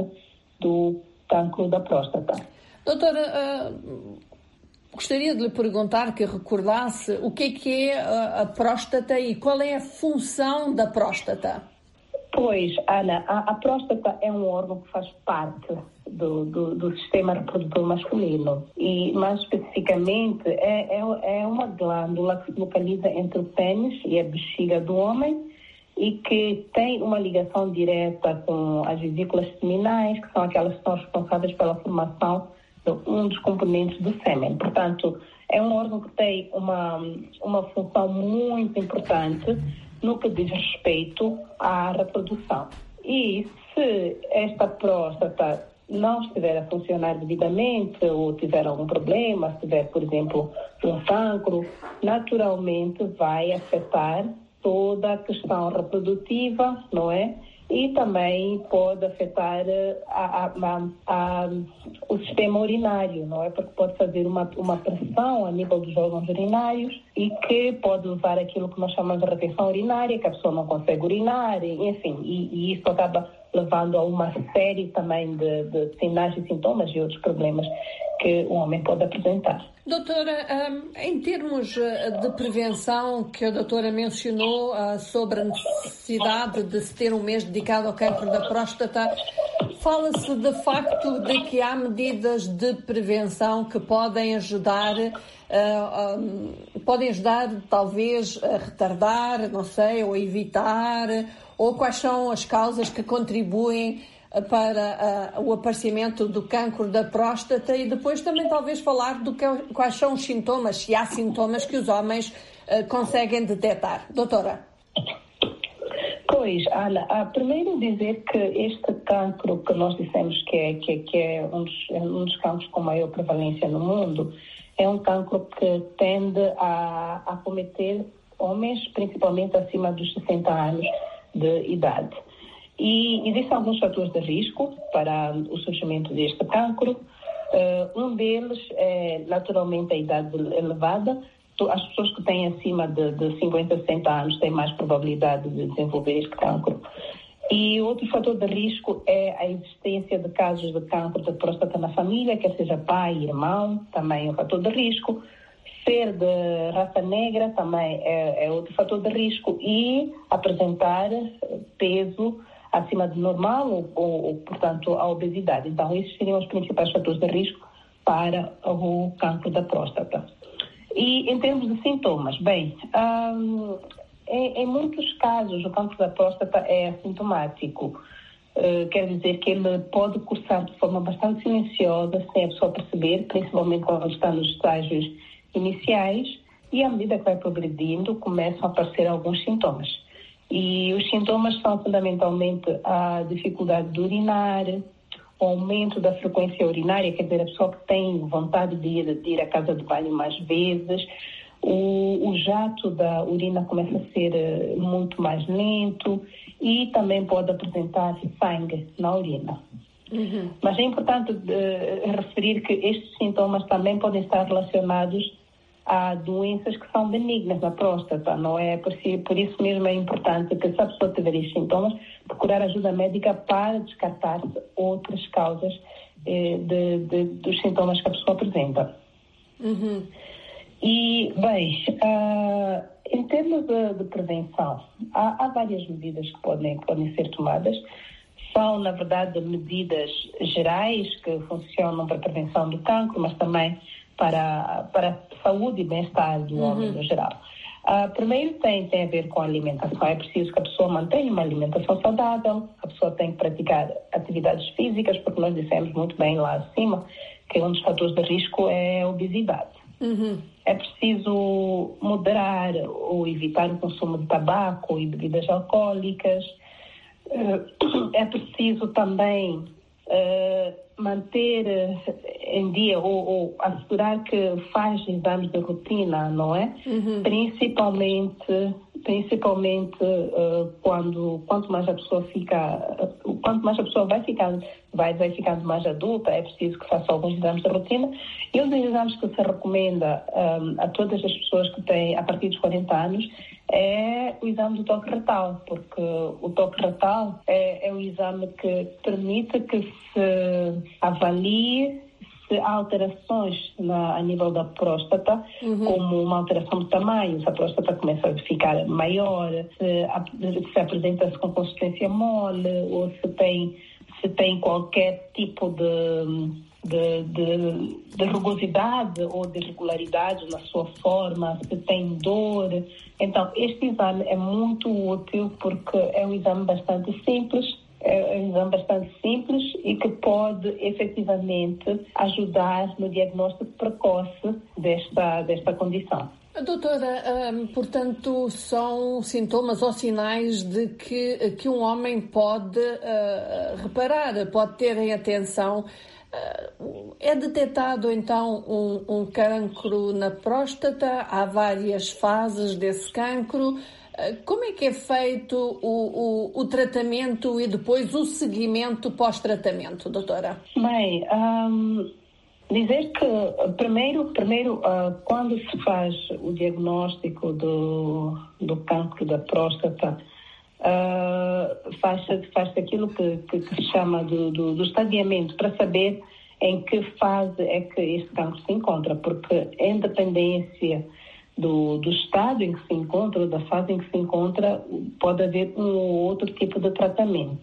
do cancro da próstata. Doutora, uh, gostaria de lhe perguntar, que recordasse o que é que é a, a próstata e qual é a função da próstata? Pois, Ana, a, a próstata é um órgão que faz parte do, do, do sistema reprodutor masculino e, mais especificamente, é, é, é uma glândula que se localiza entre o pênis e a bexiga do homem e que tem uma ligação direta com as vesículas seminais, que são aquelas que são responsáveis pela formação de um dos componentes do sêmen. Portanto, é um órgão que tem uma, uma função muito importante no que diz respeito à reprodução. E se esta próstata não estiver a funcionar devidamente ou tiver algum problema, se tiver, por exemplo, um cancro, naturalmente vai afetar toda a questão reprodutiva, não é? E também pode afetar a, a, a, a, o sistema urinário, não é? Porque pode fazer uma, uma pressão a nível dos órgãos urinários e que pode levar aquilo que nós chamamos de retenção urinária, que a pessoa não consegue urinar, enfim, e, e isso acaba levando a uma série também de, de sinais e sintomas e outros problemas que o homem pode apresentar. Doutora, em termos de prevenção, que a doutora mencionou sobre a necessidade de se ter um mês dedicado ao cancro da próstata, fala-se de facto de que há medidas de prevenção que podem ajudar, uh, um, podem ajudar talvez a retardar, não sei, ou evitar, ou quais são as causas que contribuem para uh, o aparecimento do cancro da próstata e depois também talvez falar do que, quais são os sintomas, se há sintomas que os homens uh, conseguem detectar. Doutora. Pois, Ana, ah, primeiro dizer que este cancro que nós dissemos que é, que, que é um, dos, um dos cancros com maior prevalência no mundo, é um cancro que tende a acometer homens, principalmente acima dos sessenta anos de idade. E existem alguns fatores de risco para o surgimento deste cancro. Uh, um deles é, naturalmente, a idade elevada. As pessoas que têm acima de, de cinquenta, sessenta anos têm mais probabilidade de desenvolver este cancro. E outro fator de risco é a existência de casos de câncer de próstata na família, quer seja pai e irmão, também é um fator de risco. Ser de raça negra também é, é outro fator de risco. E apresentar peso acima do normal ou, ou, ou, portanto, a obesidade. Então, esses seriam os principais fatores de risco para o câncer da próstata. E em termos de sintomas, bem, hum, em, em muitos casos o câncer da próstata é assintomático. Uh, quer dizer que ele pode cursar de forma bastante silenciosa, sem a pessoa perceber, principalmente quando está nos estágios iniciais, e à medida que vai progredindo, começam a aparecer alguns sintomas. E os sintomas são fundamentalmente a dificuldade de urinar, o aumento da frequência urinária, quer dizer, a pessoa que tem vontade de ir, de ir à casa de banho mais vezes, o, o jato da urina começa a ser muito mais lento e também pode apresentar sangue na urina. Uhum. Mas é importante uh, referir que estes sintomas também podem estar relacionados a doenças que são benignas na próstata, não é? Por, si, por isso mesmo é importante que, se a pessoa tiver estes sintomas, procurar ajuda médica para descartar outras causas eh, de, de, dos sintomas que a pessoa apresenta. Uhum. E, bem, uh, em termos de, de prevenção, há, há várias medidas que podem, podem ser tomadas. São, na verdade, medidas gerais que funcionam para a prevenção do cancro, mas também para, para a saúde e bem-estar do uhum. homem no geral. Uh, primeiro tem, tem a ver com a alimentação. É preciso que a pessoa mantenha uma alimentação saudável, a pessoa tem que praticar atividades físicas, porque nós dissemos muito bem lá acima que um dos fatores de risco é a obesidade. Uhum. É preciso moderar ou evitar o consumo de tabaco e bebidas alcoólicas. Uh, é preciso também uh, manter em dia ou, ou assegurar que faz exames de rotina, não é? Uhum. Principalmente, principalmente uh, quando quanto mais a pessoa fica, uh, quanto mais a pessoa vai ficando, vai, vai ficando mais adulta, é preciso que faça alguns exames de rotina. E um dos exames que se recomenda um, a todas as pessoas que têm a partir dos quarenta anos é o exame do toque retal, porque o toque retal é, é um exame que permite que se avalie se há alterações na, a nível da próstata, uhum. como uma alteração de tamanho, se a próstata começa a ficar maior, se, a, se apresenta-se com consistência mole, ou se tem, se tem qualquer tipo de... De, de, de rugosidade ou de irregularidade na sua forma, se tem dor. Então, este exame é muito útil porque é um exame bastante simples, é um exame bastante simples e que pode efetivamente ajudar no diagnóstico precoce desta, desta condição. Doutora, hum, portanto, são sintomas ou sinais de que, que um homem pode uh, reparar, pode ter em atenção. Uh, é detectado então um, um cancro na próstata, há várias fases desse cancro. Uh, como é que é feito o, o, o tratamento e depois o seguimento pós-tratamento, doutora? Bem, um, dizer que primeiro, primeiro uh, quando se faz o diagnóstico do, do cancro da próstata, Uh, faz-se faz aquilo que, que, que se chama do, do, do estadiamento, para saber em que fase é que este cancro se encontra, porque em dependência do, do estado em que se encontra, ou da fase em que se encontra, pode haver um ou outro tipo de tratamento.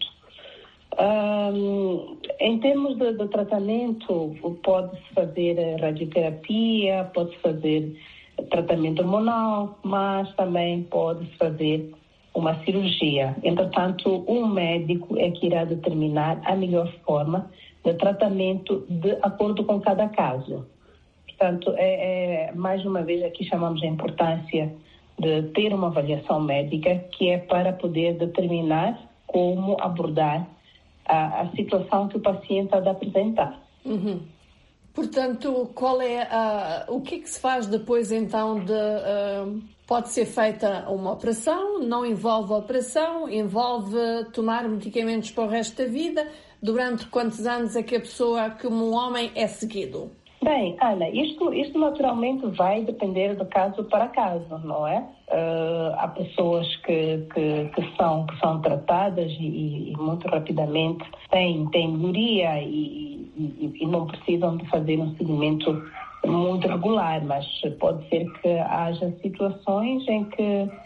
Uh, em termos de, de tratamento, pode-se fazer radioterapia, pode-se fazer tratamento hormonal, mas também pode-se fazer uma cirurgia. Entretanto, um médico é que irá determinar a melhor forma de tratamento de acordo com cada caso. Portanto, é, é, mais uma vez aqui chamamos a importância de ter uma avaliação médica, que é para poder determinar como abordar a, a situação que o paciente há de apresentar. Uhum. Portanto, qual é a, o que é que se faz depois então de... Uh... Pode ser feita uma operação, não envolve a operação, envolve tomar medicamentos para o resto da vida. Durante quantos anos é que a pessoa, como um homem, é seguido? Bem, Ana, isto, isto naturalmente vai depender de caso para caso, não é? Uh, há pessoas que, que, que, são, que são tratadas e, e muito rapidamente têm, têm melhoria e, e, e não precisam de fazer um seguimento muito regular, mas pode ser que haja situações em que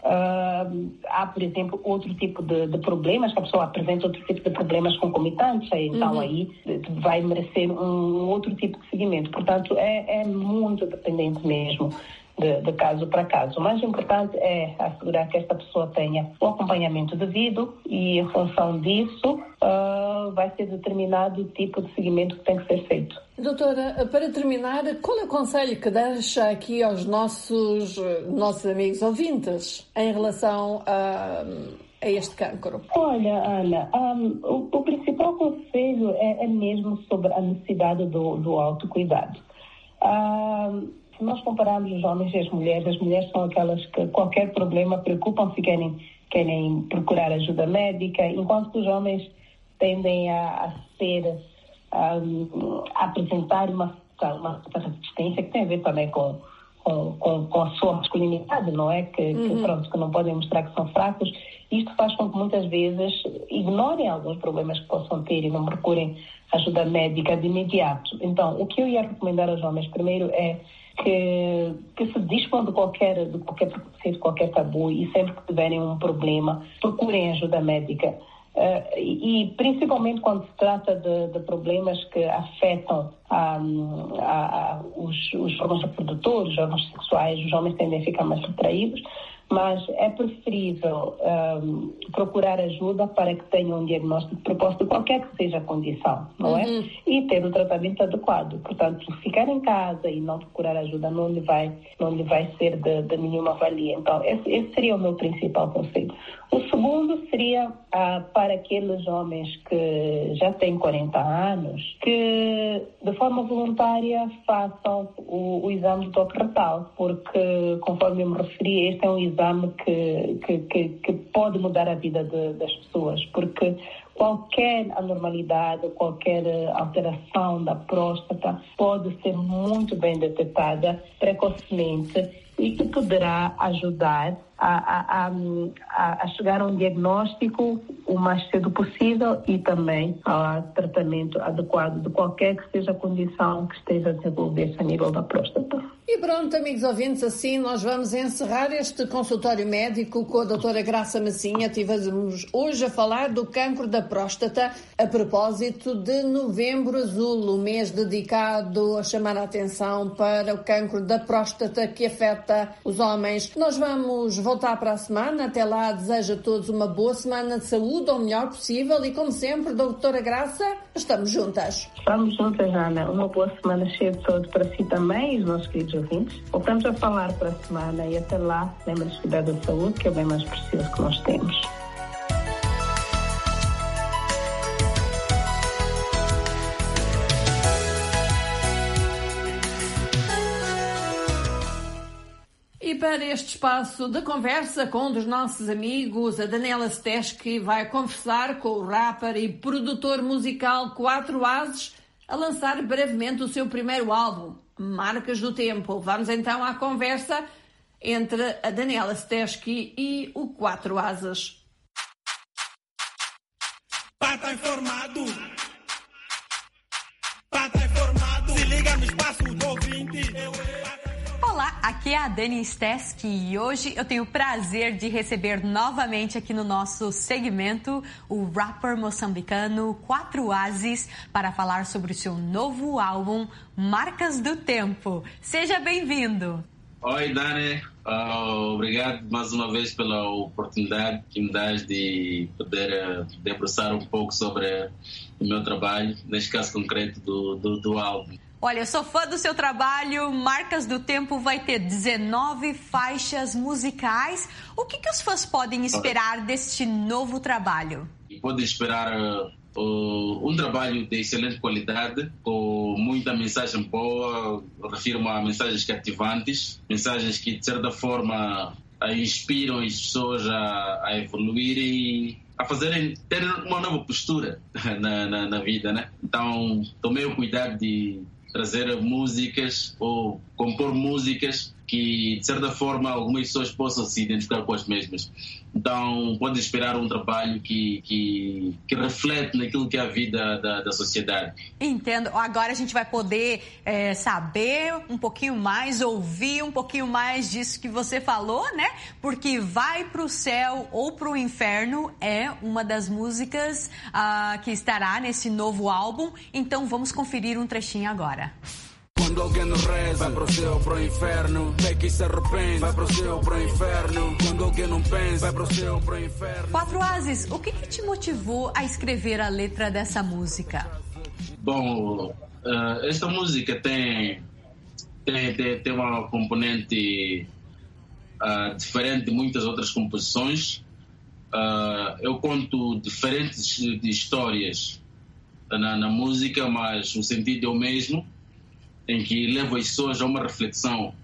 uh, há, por exemplo, outro tipo de, de problemas, que a pessoa apresenta outro tipo de problemas concomitantes, então uhum. aí vai merecer um outro tipo de seguimento. Portanto, é, é muito dependente mesmo de, de caso para caso. O mais importante é assegurar que esta pessoa tenha o acompanhamento devido e, em função disso, uh, vai ser determinado o tipo de seguimento que tem que ser feito. Doutora, para terminar, qual é o conselho que deixa aqui aos nossos, nossos amigos ouvintes em relação a, a este cancro? Olha, Ana, um, o, o principal conselho é, é mesmo sobre a necessidade do, do autocuidado. Um, se nós compararmos os homens e as mulheres, as mulheres são aquelas que qualquer problema preocupam-se e querem, querem procurar ajuda médica, enquanto os homens tendem a, a ser... Um, apresentar uma, uma resistência que tem a ver também com, com, com, com a sua masculinidade, não é? Que, uhum. que, pronto, que não podem mostrar que são fracos. Isto faz com que muitas vezes ignorem alguns problemas que possam ter e não procurem ajuda médica de imediato. Então, o que eu ia recomendar aos homens primeiro é que, que se dispõem de qualquer, de qualquer preconceito, qualquer tabu e sempre que tiverem um problema, procurem ajuda médica. Uh, e, e principalmente quando se trata de, de problemas que afetam um, a, a, os, os órgãos reprodutores, os órgãos sexuais, os homens tendem a ficar mais retraídos, mas é preferível um, procurar ajuda para que tenham um diagnóstico proposto de qualquer que seja a condição, não é? Uhum. E ter o tratamento adequado. Portanto, ficar em casa e não procurar ajuda não lhe vai, não lhe vai ser de, de nenhuma valia. Então, esse, esse seria o meu principal conselho. O segundo seria ah, para aqueles homens que já têm quarenta anos, que de forma voluntária façam o, o exame do toque retal, porque, conforme eu me referi, este é um exame que, que, que, que pode mudar a vida de, das pessoas, porque qualquer anormalidade, qualquer alteração da próstata pode ser muito bem detectada precocemente e que poderá ajudar a, a, a, a chegar a um diagnóstico o mais cedo possível e também ao tratamento adequado de qualquer que seja a condição que esteja a desenvolver-se a nível da próstata. E pronto, amigos ouvintes, assim nós vamos encerrar este consultório médico com a doutora Graça Massinha. Tivemos hoje a falar do cancro da próstata a propósito de Novembro Azul, o mês dedicado a chamar a atenção para o cancro da próstata que afeta os homens. Nós vamos voltar para a semana. Até lá, desejo a todos uma boa semana de saúde, o melhor possível e, como sempre, doutora Graça, estamos juntas. Estamos juntas, Ana. Uma boa semana cheia de saúde para si também e os nossos queridos ouvintes. Voltamos a falar para a semana e até lá, lembre-se de cuidar da saúde, que é o bem mais precioso que nós temos. E para este espaço de conversa com um dos nossos amigos, a Daniela Stesky vai conversar com o rapper e produtor musical Quatro Ases a lançar brevemente o seu primeiro álbum, Marcas do Tempo. Vamos então à conversa entre a Daniela Stesky e o Quatro Ases. Pata informado, pata informado, se liga no espaço do ouvinte. Olá, aqui é a Dani Stesky e hoje eu tenho o prazer de receber novamente aqui no nosso segmento o rapper moçambicano Quatro Ases para falar sobre o seu novo álbum Marcas do Tempo. Seja bem-vindo! Oi, Dani. Uh, obrigado mais uma vez pela oportunidade que me dás de poder uh, debruçar um pouco sobre o meu trabalho, neste caso concreto do, do, do álbum. Olha, eu sou fã do seu trabalho. Marcas do Tempo vai ter dezenove faixas musicais. O que, que os fãs podem esperar deste novo trabalho? Podem esperar uh, uh, um trabalho de excelente qualidade, com muita mensagem boa. Eu refiro-me a mensagens cativantes, mensagens que, de certa forma, uh, inspiram as pessoas a, a evoluir e a fazerem, ter uma nova postura na, na, na vida, né? Então, tomei o cuidado de trazer músicas ou compor músicas que, de certa forma, algumas pessoas possam se identificar com as mesmas. Então, pode esperar um trabalho que, que, que reflete naquilo que é a vida da, da sociedade. Entendo. Agora a gente vai poder é, saber um pouquinho mais, ouvir um pouquinho mais disso que você falou, né? Porque Vai Pro Céu ou Pro Inferno é uma das músicas ah, que estará nesse novo álbum. Então, vamos conferir um trechinho agora. Quando alguém não reza, vai pro céu, pro inferno. Peca e se arrepende, vai pro céu, pro inferno. Quando alguém não pensa, vai pro céu, pro inferno. Quatro Ases, o que, que te motivou a escrever a letra dessa música? Bom, uh, esta música tem, tem, tem, tem uma componente uh, diferente de muitas outras composições. Uh, eu conto diferentes de histórias na, na música, mas o sentido é o mesmo, em que levo as pessoas a uma reflexão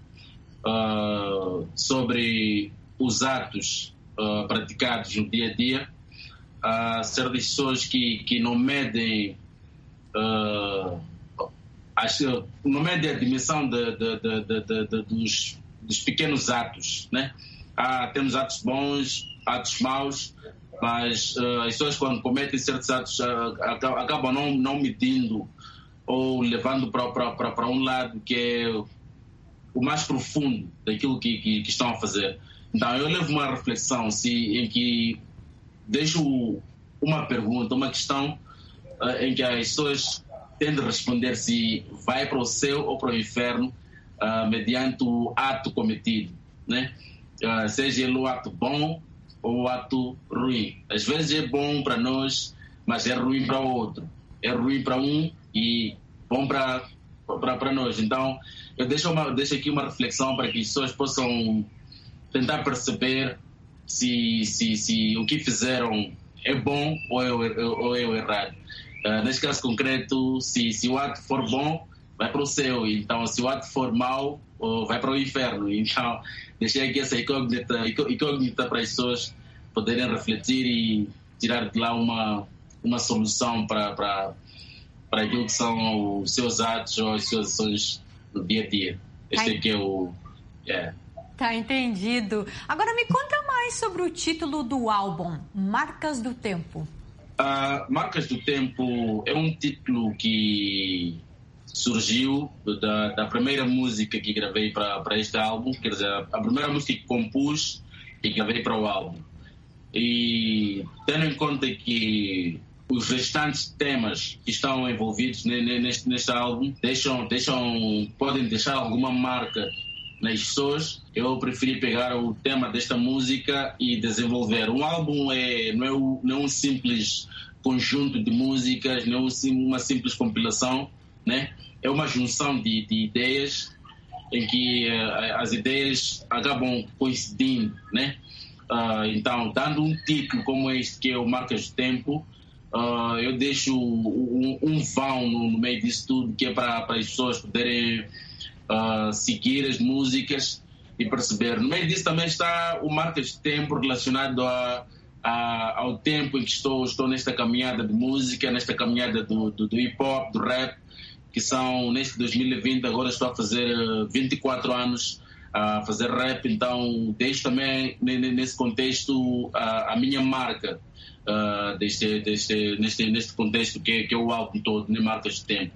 uh, sobre os atos uh, praticados no dia a dia, uh, certas pessoas que, que não medem uh, as, não medem a dimensão de, de, de, de, de, de, dos, dos pequenos atos, né? Ah, temos atos bons, atos maus, mas uh, as pessoas, quando cometem certos atos, uh, acabam não, não medindo ou levando para um lado que é o mais profundo daquilo que, que, que estão a fazer. Então, eu levo uma reflexão se, em que deixo uma pergunta, uma questão uh, em que as pessoas têm de responder se vai para o céu ou para o inferno uh, mediante o ato cometido, né? Uh, seja ele o ato bom ou o ato ruim. Às vezes é bom para nós, mas é ruim para o outro. É ruim para um e bom para para nós. Então, eu deixo, uma, deixo aqui uma reflexão para que as pessoas possam tentar perceber se, se, se o que fizeram é bom ou é, ou é errado. Uh, neste caso concreto, se, se o ato for bom, vai para o céu. Então, se o ato for mau, vai para o inferno. Então, deixei aqui essa incógnita, incógnita para as pessoas poderem refletir e tirar de lá uma, uma solução para, para para aquilo que são os seus atos ou as suas ações no dia a dia. Este aqui é o... Yeah. Tá entendido. Agora me conta mais sobre o título do álbum, Marcas do Tempo. Uh, Marcas do Tempo é um título que surgiu da, da primeira música que gravei para este álbum, quer dizer, a primeira música que compus e gravei para o álbum. E tendo em conta que os restantes temas que estão envolvidos neste, neste álbum deixam, deixam, podem deixar alguma marca nas pessoas, eu preferi pegar o tema desta música e desenvolver. Um álbum é, não, é o, não é um simples conjunto de músicas, não é uma simples compilação, né? É uma junção de, de ideias em que uh, as ideias acabam coincidindo, né? Uh, então, dando um título como este, que é o Marcas do Tempo, Uh, eu deixo um, um vão no, no meio disso tudo, que é para as pessoas poderem uh, seguir as músicas e perceber. No meio disso também está o Marcas de Tempo relacionado a, a, ao tempo em que estou, estou nesta caminhada de música, nesta caminhada do, do, do hip-hop, do rap, que são, neste dois mil e vinte, agora estou a fazer vinte e quatro anos a fazer rap, então deixo também nesse contexto a, a minha marca. Uh, deste, deste, neste, neste contexto que é, que é o álbum todo, nem Marcas de Tempo.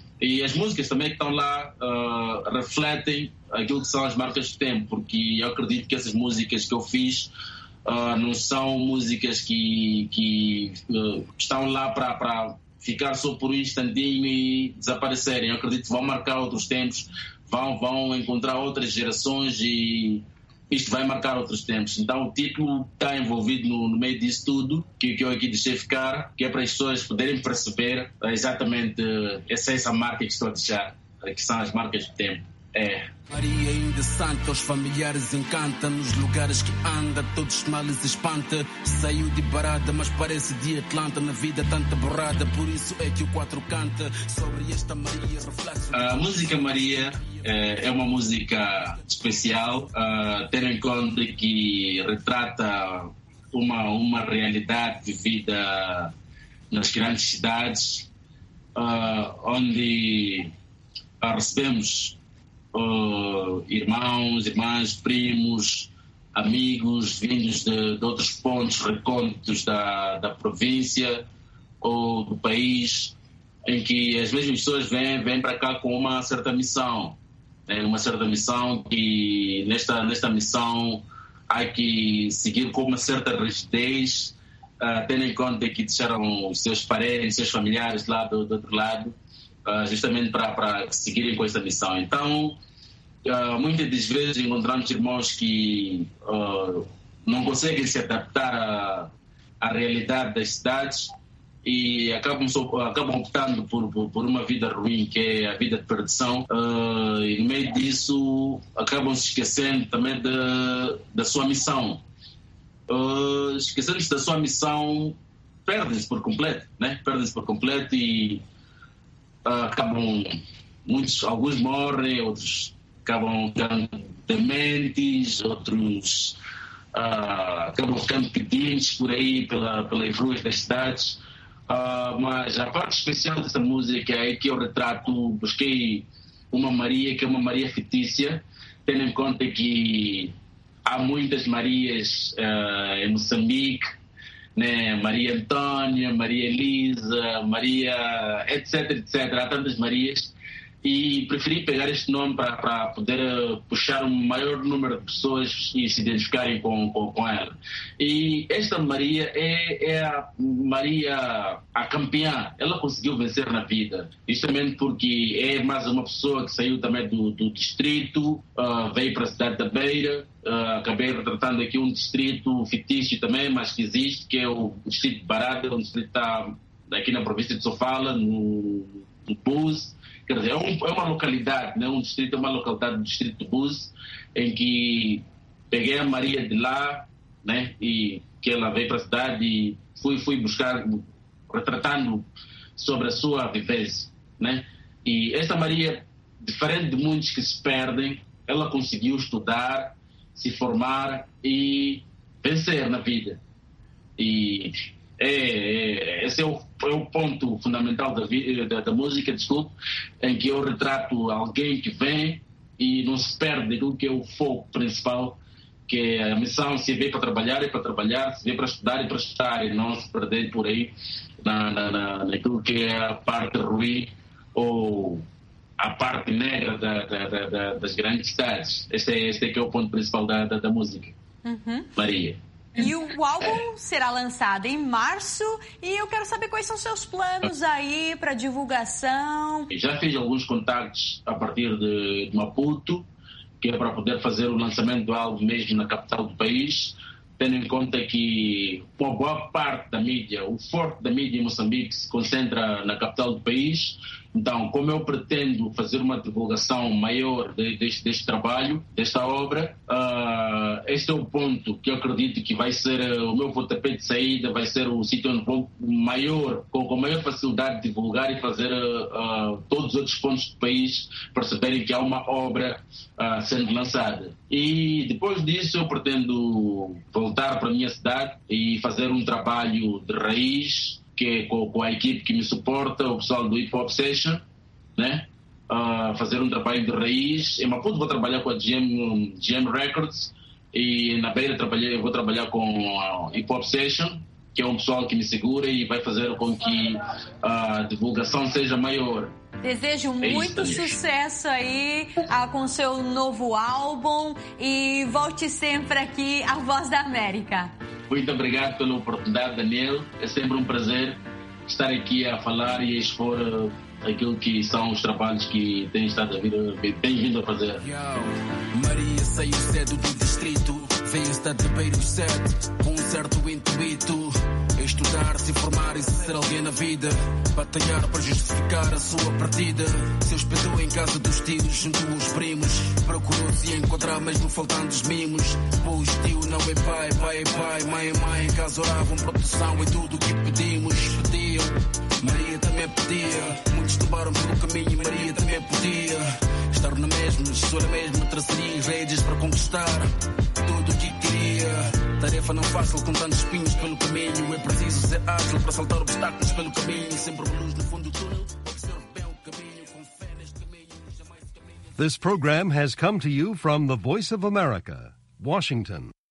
E as músicas também que estão lá uh, refletem aquilo que são as marcas de tempo, porque eu acredito que essas músicas que eu fiz uh, não são músicas que, que uh, estão lá para ficar só por um instantinho e desaparecerem. Eu acredito que vão marcar outros tempos, vão, vão encontrar outras gerações e isto vai marcar outros tempos. Então o título está envolvido no, no meio disso tudo, que, que eu aqui deixei ficar, que é para as pessoas poderem perceber exatamente essa, essa marca que estou a deixar, que são as marcas de tempo. É. Maria ainda santa, os familiares encanta, nos lugares que anda, todos os males espanta. Saiu de Barada, mas parece de Atlanta, na vida tanta borrada, por isso é que o quatro canta sobre esta Maria reflexo. A música Maria é, é uma música especial, uh, tendo em conta que retrata uma, uma realidade vivida nas grandes cidades, uh, onde uh, recebemos uh, irmãos, irmãs, primos, amigos vindos de, de outros pontos recônditos da, da província ou do país, em que as mesmas pessoas vêm, vêm para cá com uma certa missão. Né? Uma certa missão que, nesta, nesta missão, há que seguir com uma certa rigidez, uh, tendo em conta que deixaram os seus parentes, seus familiares lá do, do outro lado, uh, justamente para, para seguirem com esta missão. Então, uh, muitas das vezes encontramos irmãos que uh, não conseguem se adaptar à, à realidade das cidades e acabam, acabam optando por, por, por uma vida ruim, que é a vida de perdição, uh, e no meio disso acabam se esquecendo também de, da sua missão. Uh, esquecendo-se da sua missão, perdem-se por completo, né? Perdem-se por completo e uh, acabam, muitos, alguns morrem, outros acabam ficando dementes, outros uh, acabam ficando pedintes por aí pela, pelas ruas das cidades. Uh, mas a parte especial dessa música é que eu retrato, busquei uma Maria que é uma Maria fictícia, tendo em conta que há muitas Marias uh, em Moçambique, né? Maria Antônia, Maria Elisa, Maria etc, etcétera. Há tantas Marias e preferi pegar este nome para poder uh, puxar um maior número de pessoas e se identificarem com, com, com ela. E esta Maria é, é a Maria, a campeã. Ela conseguiu vencer na vida, justamente porque é mais uma pessoa que saiu também do, do distrito, uh, veio para a cidade da Beira. Uh, acabei retratando aqui um distrito fictício também, mas que existe, que é o distrito de Barada, um distrito que está aqui na província de Sofala, no, no Bus. Quer dizer, é, um, é uma localidade, né? Um distrito, é uma localidade do distrito de Bus, em que peguei a Maria de lá, né? E que ela veio para a cidade e fui, fui buscar, retratando sobre a sua vivência, né? E esta Maria, diferente de muitos que se perdem, ela conseguiu estudar, se formar e vencer na vida. E é, é, esse é o, é o ponto fundamental da, da, da música, desculpe, em que eu retrato alguém que vem e não se perde do que é o foco principal, que é a missão. Se veio para trabalhar, é para trabalhar, se veio para estudar, é para estudar, e não se perder por aí na, na, na, naquilo que é a parte ruim ou a parte negra da, da, da, da, das grandes cidades. Este é, este é que é o ponto principal da, da, da música. Uhum. Maria. E o álbum será lançado em março e eu quero saber quais são seus planos aí para divulgação. Já fiz alguns contactos a partir de Maputo, que é para poder fazer o lançamento do álbum mesmo na capital do país, tendo em conta que uma boa parte da mídia, o forte da mídia em Moçambique se concentra na capital do país. Então, como eu pretendo fazer uma divulgação maior de, deste, deste trabalho, desta obra, uh, este é o ponto que eu acredito que vai ser uh, o meu pontapé de saída, vai ser o sítio onde vou maior, com, com maior facilidade de divulgar e fazer uh, uh, todos os outros pontos do país perceberem que há uma obra uh, sendo lançada. E depois disso eu pretendo voltar para a minha cidade e fazer um trabalho de raiz, que é com, com a equipe que me suporta, o pessoal do Hip Hop Session, né? Uh, fazer um trabalho de raiz. Em Maputo vou trabalhar com a G M, G M Records e na Beira trabalhei, vou trabalhar com a Hip Hop Session, que é um pessoal que me segura e vai fazer com que a divulgação seja maior. Desejo é muito isso, sucesso aí ah, com seu novo álbum e volte sempre aqui à Voz da América. Muito obrigado pela oportunidade, Daniel. É sempre um prazer estar aqui a falar e a expor uh, aquilo que são os trabalhos que tem estado a vir, tem vindo a fazer. Yo, Maria saiu cedo do distrito, veio estar de Beira do Sete, com um certo intuito. Estudar, se formar e ser alguém na vida, batalhar para justificar a sua partida. Se hospedou em casa dos tios, junto aos primos, procurou se encontrar mesmo faltando os mimos. Pois tio não é pai, pai é pai, mãe é mãe. Em casa oravam proteção e tudo o que pedimos. Pediam, Maria também pedia. Muitos tomaram pelo caminho, Maria também podia estar na mesma, sua mesma, traçaria as redes para conquistar tudo o que queria. Tarefa não fácil com tantos espinhos pelo caminho. É preciso ser ágil para saltar obstáculos pelo caminho. Sempre uma luz no fundo do túnel. Observe bem o caminho, com fé neste caminho. This program has come to you from the Voice of America, Washington.